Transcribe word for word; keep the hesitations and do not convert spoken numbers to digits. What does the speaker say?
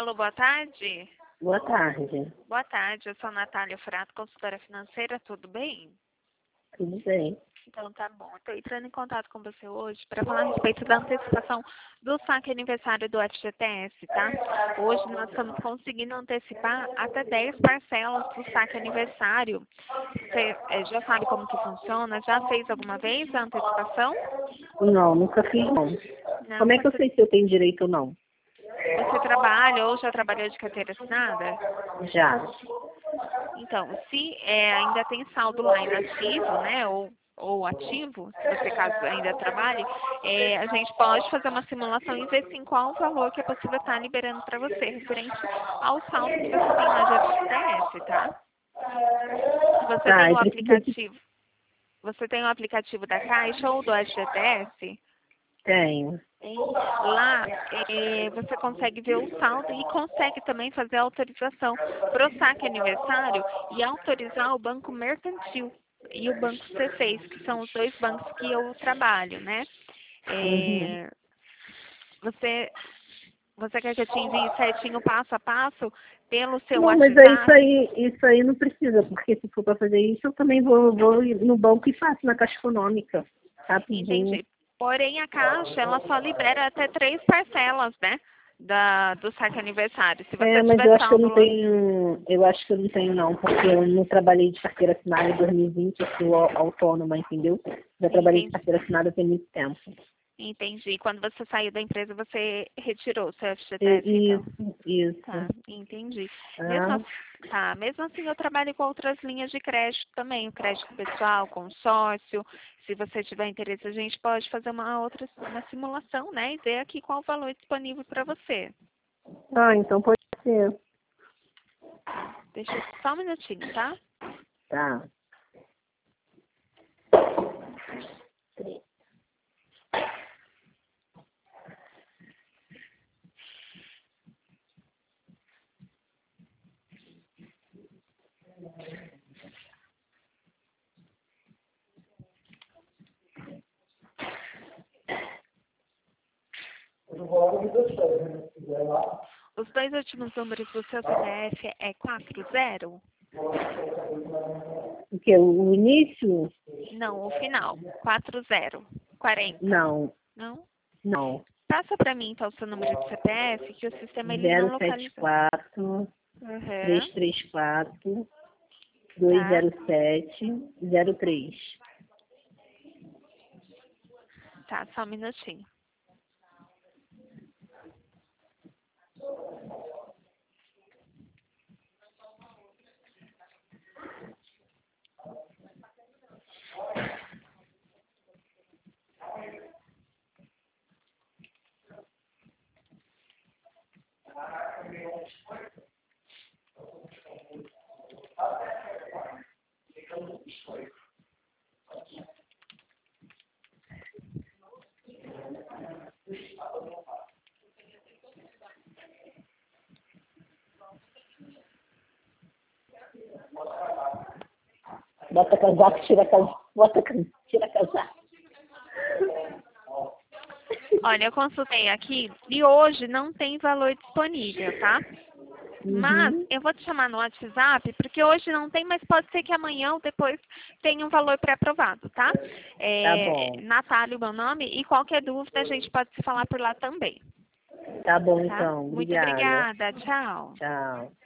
Alô, boa tarde. Boa tarde. Boa tarde, eu sou a Natália Frato, consultora financeira, tudo bem? Tudo bem. Então tá bom, estou entrando em contato com você hoje para falar a respeito da antecipação do saque aniversário do F G T S, tá? Hoje nós estamos conseguindo antecipar até dez parcelas do saque aniversário. Você eh, já sabe como que funciona? Já fez alguma vez a antecipação? Não, nunca fiz não. Não, Como é que eu você, sei se eu tenho direito ou não? você trabalha ou já trabalhou de carteira assinada? Já. Então, se é, ainda tem saldo lá inativo, né, ou, ou ativo, se você caso ainda trabalhe, é, a gente pode fazer uma simulação e ver sim, qual o valor que é possível estar liberando para você, referente ao saldo que você tem lá de F G T S, tá? Você Tá, tem eu o preciso de... aplicativo, você tem o aplicativo da Caixa ou do F G T S? Tenho. Lá é, você consegue ver o saldo e consegue também fazer a autorização para o saque aniversário e autorizar o banco mercantil e o banco C seis, que são os dois bancos que eu trabalho, né? Uhum. É, você, você quer que eu te envie certinho passo a passo pelo seu Não, mas é isso WhatsApp? aí, isso aí não precisa, porque se for para fazer isso, eu também vou, vou no banco e faço na Caixa Econômica. Rapidinho. Entendi. Porém, a Caixa, ela só libera até três parcelas, né? Da, do saque aniversário. Se É, você mas eu tiver acho que eu saldo não lá. tenho, eu acho que eu não tenho não, porque eu não trabalhei de carteira assinada em dois mil e vinte, eu sou au- autônoma, entendeu? Já trabalhei de Entendi. carteira assinada tem muito tempo. Entendi. Quando você saiu da empresa, você retirou o seu F G T S, E- então. Isso, isso. Tá, entendi. Mesmo, Ah, ass- tá, mesmo assim, eu trabalho com outras linhas de crédito também, o crédito pessoal, consórcio. Se você tiver interesse, a gente pode fazer uma outra uma simulação, né? E ver aqui qual o valor disponível para você. ah, então pode ser. Deixa eu, só um minutinho, tá? Tá. Os dois últimos números do seu C P F é quatro zero? O que? O início? Não, o final. quatro zero. quarenta. Não, Não? não. Passa para mim, então, o seu número de C P F, que o sistema ele não zero sete localiza. quatro, três Uhum. três quatro, dois Tá, zero sete, zero três. tá, só um minutinho. Bota casaco, tira casaco. Bota casaco, tira casaco. Olha, eu consultei aqui e hoje não tem valor disponível, tá? Mas Uhum. eu vou te chamar no WhatsApp, porque hoje não tem, mas pode ser que amanhã ou depois tenha um valor pré-aprovado, tá? Tá É, bom. Natália, o meu nome, e qualquer dúvida a gente pode se falar por lá também, Tá bom tá? então. Muito Obrigada. obrigada, tchau. Tchau.